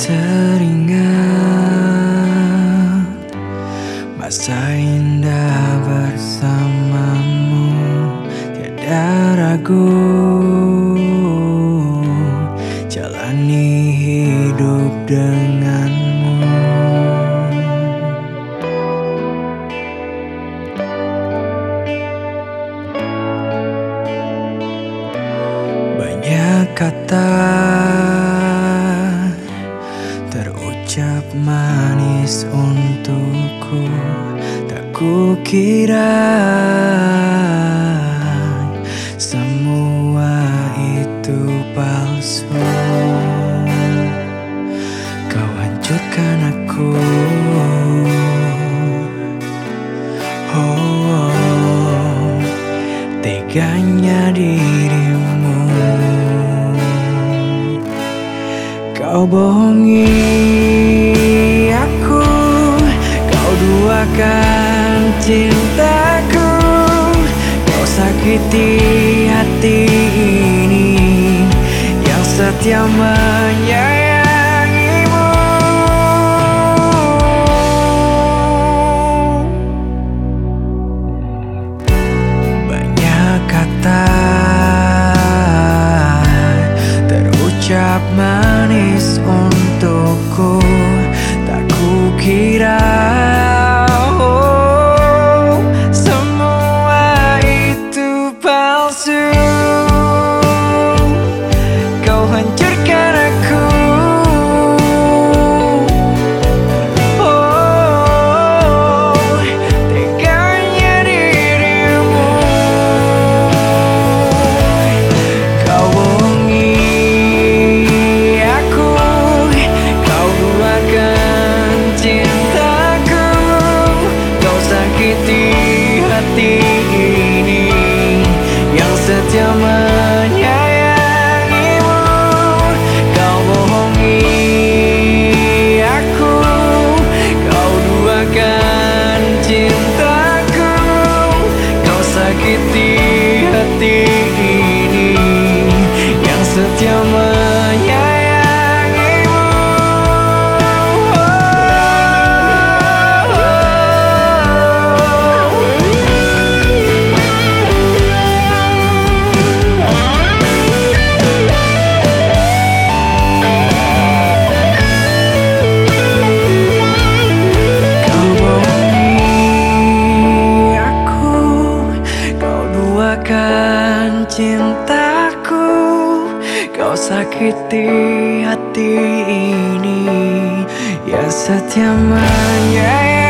Teringat masa indah bersamamu, tiada ragu jalani hidup denganmu. Banyak kata terucap manis untukku, tak kukira semua itu palsu. Kau hancurkan aku, oh, teganya dirimu. Kau bohongi aku, kau duakan cintaku, kau sakiti hati ini yang setia menyayangimu. Banyak kata terucap manis untukku, tak kukira semua itu palsu. Kau hancurkan aku, oh, teganya dirimu. Kau bohongi aku, kau duakan cintaku, kau sakiti hati ini yang setia menyayangimu. Kau bohongi aku, kau duakan cintaku, kau sakiti hati ini yang setia menyayangimu. Kau bohongi aku, kau duakan cintaku, kau sakiti hati ini yang setia menyayangimu.